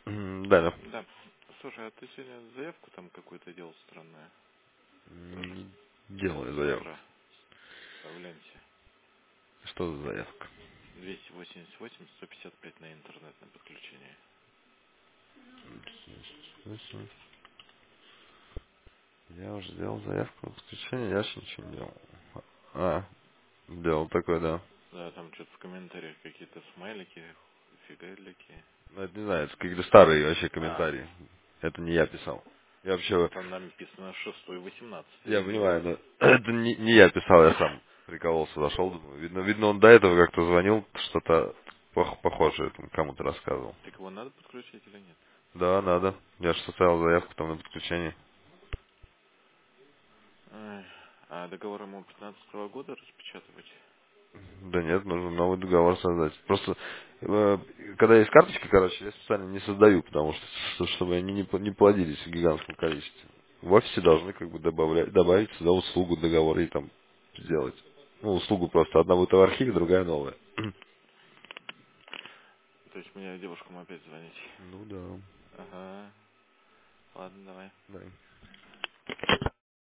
Да, да. Да. Слушай, а ты сегодня заявку там какую-то делал странную? Тоже Делаю с заявку. утра в ленте. Что за заявка? 288-155 на интернетное подключение. Я уже сделал заявку на подключение, я еще ничего не делал. А, делал такой, да. Да, там что-то в комментариях какие-то смайлики, фигалики. Ну, это не знаю, это какие-то старые вообще А, комментарии. Это не я писал. Я вообще, там написано 6 и 18, я я говорю. понимаю, но это не я писал, я сам прикололся, зашел, думаю. Видно, он до этого как-то звонил, что-то похожее там кому-то рассказывал. Так его надо подключить или нет? Да, надо. Я же составил заявку там на подключение. Ай, а договор ему 15 года распечатывать? Да нет, нужно новый договор создать. Просто, когда есть карточки, короче, я специально не создаю, потому чтобы они не плодились в гигантском количестве. В офисе должны как бы добавить сюда услугу договора и там сделать. Ну, услугу просто. Одна будет в архиве, другая новая. То есть мне девушкам опять звонить? Ну да. Ага. Ладно, давай. Да.